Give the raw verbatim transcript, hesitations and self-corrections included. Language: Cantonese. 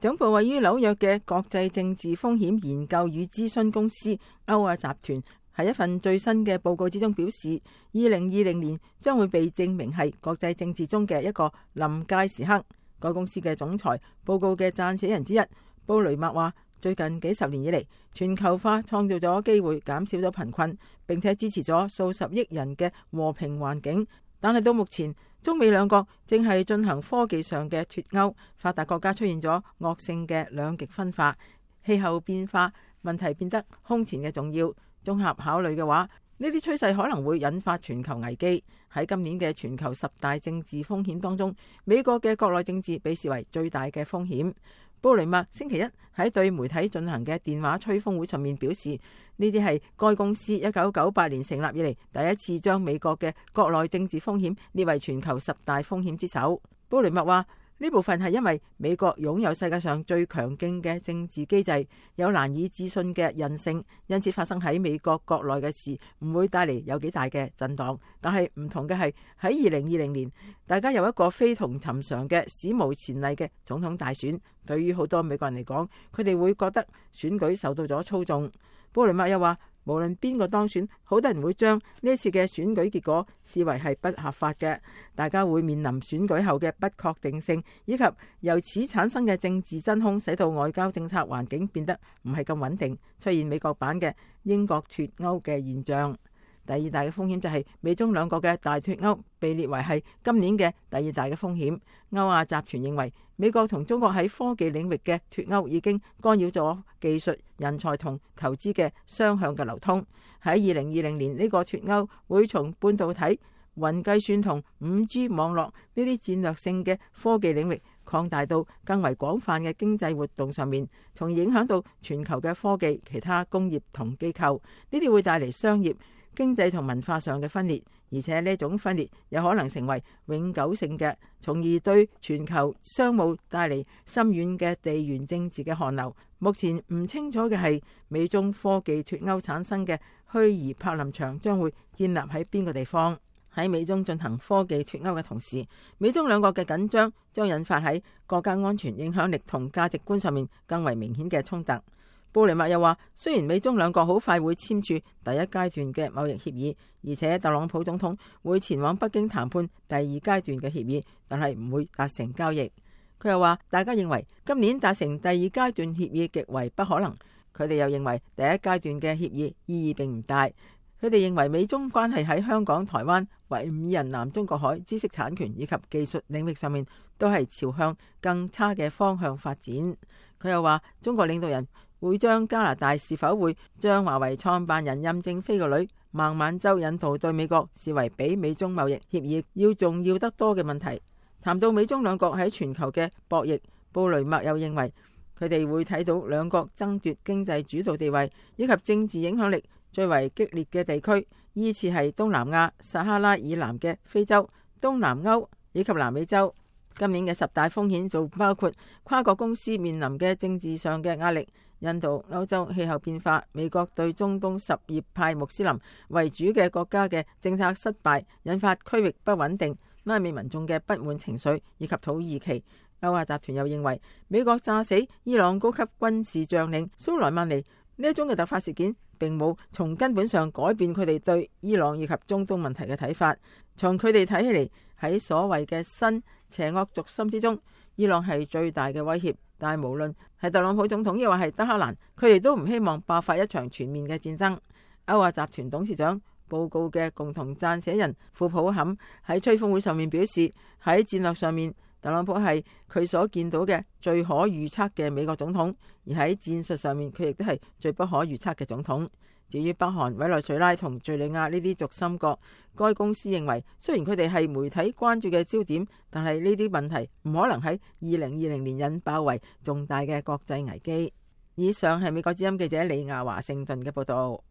總部位於紐約嘅國際政治風險研究與諮詢公司歐亞集團喺一份最新嘅報告之中表示，二零二零年將會被證明係國際政治中嘅一個臨界時刻。該公司嘅總裁報告嘅撰寫人之一布雷默話，最近幾十年以嚟，全球化創造咗機會，減少咗貧困，並且支持咗數十億人嘅和平環境。但係到目前，中美兩國正係進行科技上嘅脫鈎，發達國家出現咗惡性嘅兩極分化，氣候變化問題變得空前嘅重要。綜合考慮嘅話，呢啲趨勢可能會引發全球危機。喺今年嘅全球十大政治風險當中，美國嘅國內政治被視為最大嘅風險。布雷默星期一喺對媒體進行嘅電話吹風會上面表示，呢啲係該公司一九九八年成立以嚟第一次將美國嘅國內政治風險列為全球十大風險之首。布雷默話，呢部分係因為美國擁有世界上最強勁嘅政治機制，有難以置信嘅韌性，因此發生喺美國國內嘅事唔會帶嚟有幾大嘅震盪。但係唔同嘅係喺二零二零年，大家有一個非同尋常嘅史無前例嘅總統大選。對於好多美國人嚟講，佢哋會覺得選舉受到咗操縱。布雷默又話，無論邊個當選，好多人會將呢一次嘅選舉結果視為係不合法嘅。大家會面臨選舉後嘅不確定性，以及由此產生嘅政治真空，使到外交政策環境變得唔係咁穩定，出現美國版嘅英國脫歐嘅現象。第二大嘅風險就係美中兩國嘅大脫歐被列為係今年嘅第二大嘅風險。歐亞集團認為，美國同中國喺科技領域嘅脫歐已經干擾咗技術、人才同投資嘅雙向嘅流通。喺二零二零年，呢個脫歐會從半導體、雲計算同五 G 網絡呢啲戰略性嘅科技領域擴大到更為廣泛嘅經濟活動上面，從而影響到全球嘅科技、其他工業同機構。呢啲會帶嚟商業、經濟同文化上嘅分裂，而且呢種分裂有可能成為永久性嘅，從而對全球商務帶嚟深遠嘅地緣政治嘅寒流。目前唔清楚嘅係，美中科技脫歐產生嘅虛擬柏林牆將會建立喺邊個地方。喺美中進行科技脫歐嘅同時，美中兩國嘅緊張將引發喺國家安全、影響力同價值觀上面更為明顯嘅衝突。布雷默又話，雖然美中兩國好快會簽署第一階段嘅貿易協議，而且特朗普總統會前往北京談判第二階段嘅協議，但係唔會達成交易。佢又話，大家認為今年達成第二階段協議極為不可能。佢哋又認為第一階段嘅協議意義並唔大。佢哋認為美中關係喺香港、台灣、維吾爾人南中國海知識產權以及技術領域上面都係朝向更差嘅方向發展。佢又話，中國領導人會將加拿大是否會將華為創辦人任正非個女孟晚舟引渡對美國視為比美中貿易協議要重要得多嘅問題。談到美中兩國喺全球嘅博弈，布雷默又認為佢哋會睇到兩國爭奪經濟主導地位以及政治影響力最為激烈嘅地區，依次係東南亞、撒哈拉以南嘅非洲、東南歐以及南美洲。今年嘅十大風險就包括跨國公司面臨嘅政治上嘅壓力、印度、歐洲氣候變化、美國對中東什葉派穆斯林為主嘅國家嘅政策失敗，引發區域不穩定、拉美民眾嘅不滿情緒，以及土耳其。歐亞集團又認為美國炸死伊朗高級軍事將領蘇萊曼尼呢一種嘅突發事件並冇從根本上改變佢哋對伊朗以及中東問題嘅睇法。從佢哋睇起嚟，喺所謂嘅新邪惡軸心之中，伊朗係最大嘅威脅。但係無論係特朗普總統亦或係德黑蘭，佢哋都唔希望爆發一場全面嘅戰爭。歐亞集團董事長報告嘅共同撰寫人庫普坎喺吹風會上面表示，喺戰略上面，特朗普係佢所見到嘅最可預測嘅美國總統，而喺戰術上面，佢亦都係最不可預測嘅總統。至於北韓、委內瑞拉同敘利亞呢啲軸心國，該公司認為雖然佢哋係媒體關注嘅焦點，但係呢啲問題唔可能喺二零二零年引爆為重大嘅國際危機。以上係美國之音記者李亞華盛頓嘅報道。